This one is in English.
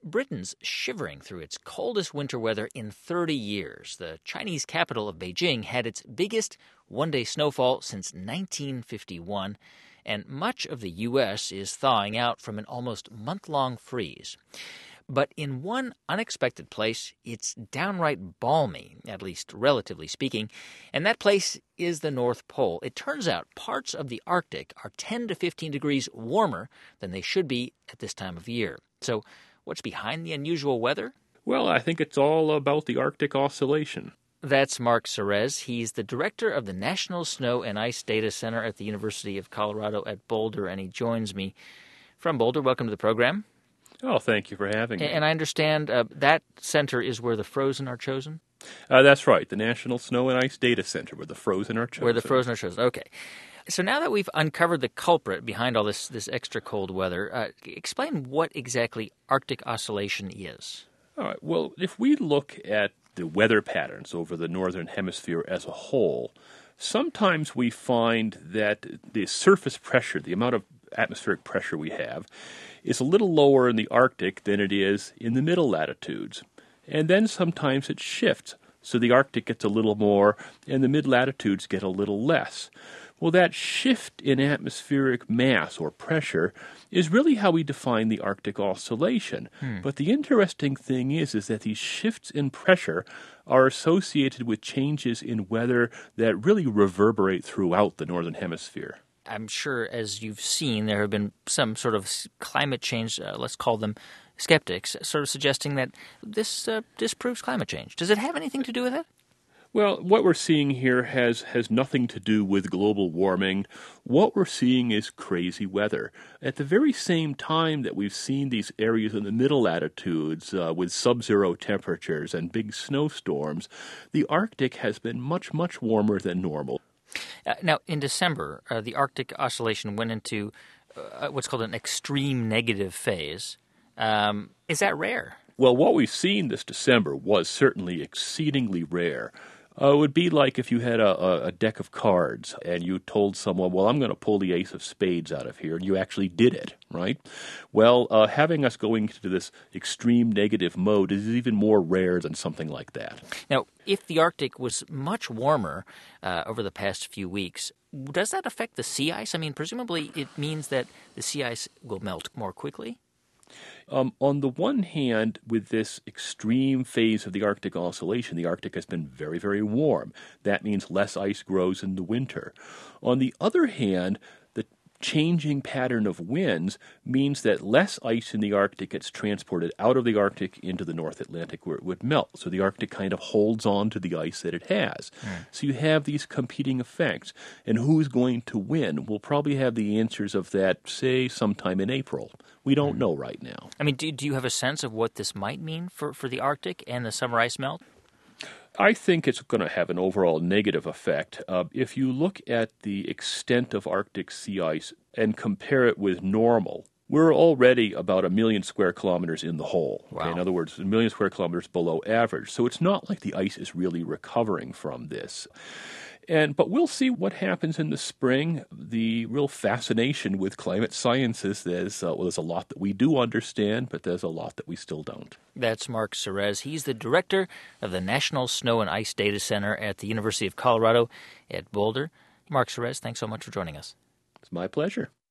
Britain's shivering through its coldest winter weather in 30 years. The Chinese capital of Beijing had its biggest one-day snowfall since 1951, and much of the U.S. is thawing out from an almost month-long freeze. But in one unexpected place, it's downright balmy, at least relatively speaking, and that place is the North Pole. It turns out parts of the Arctic are 10 to 15 degrees warmer than they should be at this time of year. So what's behind the unusual weather? Well, I think it's all about the Arctic Oscillation. That's Mark Serres. He's the director of the National Snow and Ice Data Center at the University of Colorado at Boulder, and he joins me from Boulder. Welcome to the program. Oh, thank you for having me. And I understand that center is where the frozen are chosen? That's right, the National Snow and Ice Data Center, where the frozen are chosen. Where the frozen are chosen, okay. So now that we've uncovered the culprit behind all this extra cold weather, explain what exactly Arctic oscillation is. All right, well, if we look at the weather patterns over the Northern Hemisphere as a whole, sometimes we find that the surface pressure, the amount of atmospheric pressure we have, is a little lower in the Arctic than it is in the middle latitudes. And then sometimes it shifts, so the Arctic gets a little more and the mid-latitudes get a little less. Well, that shift in atmospheric mass or pressure is really how we define the Arctic Oscillation. But the interesting thing is that these shifts in pressure are associated with changes in weather that really reverberate throughout the Northern Hemisphere. I'm sure, as you've seen, there have been some sort of climate change, let's call them skeptics, sort of suggesting that this disproves climate change. Does it have anything to do with it? Well, what we're seeing here has nothing to do with global warming. What we're seeing is crazy weather. At the very same time that we've seen these areas in the middle latitudes with sub-zero temperatures and big snowstorms, the Arctic has been much, much warmer than normal. Now, in December, the Arctic Oscillation went into what's called an extreme negative phase. Is that rare? Well, what we've seen this December was certainly exceedingly rare. It would be like if you had a deck of cards and you told someone, well, I'm going to pull the ace of spades out of here, and you actually did it, right? Well, having us going into this extreme negative mode is even more rare than something like that. Now, if the Arctic was much warmer over the past few weeks, does that affect the sea ice? I mean, presumably it means that the sea ice will melt more quickly? On the one hand, with this extreme phase of the Arctic Oscillation, the Arctic has been very, very warm. That means less ice grows in the winter. On the other hand, the changing pattern of winds means that less ice in the Arctic gets transported out of the Arctic into the North Atlantic where it would melt. So the Arctic kind of holds on to the ice that it has. So you have these competing effects. And who's going to win? We'll probably have the answers of that, say, sometime in April. We don't know right now. I mean, do you have a sense of what this might mean for the Arctic and the summer ice melt? I think it's going to have an overall negative effect. If you look at the extent of Arctic sea ice and compare it with normal, we're already about 1 million square kilometers in the hole. Wow. Okay? In other words, 1 million square kilometers below average. So it's not like the ice is really recovering from this. But we'll see what happens in the spring. The real fascination with climate science is there's a lot that we do understand, but there's a lot that we still don't. That's Mark Serres. He's the director of the National Snow and Ice Data Center at the University of Colorado at Boulder. Mark Serres, thanks so much for joining us. It's my pleasure.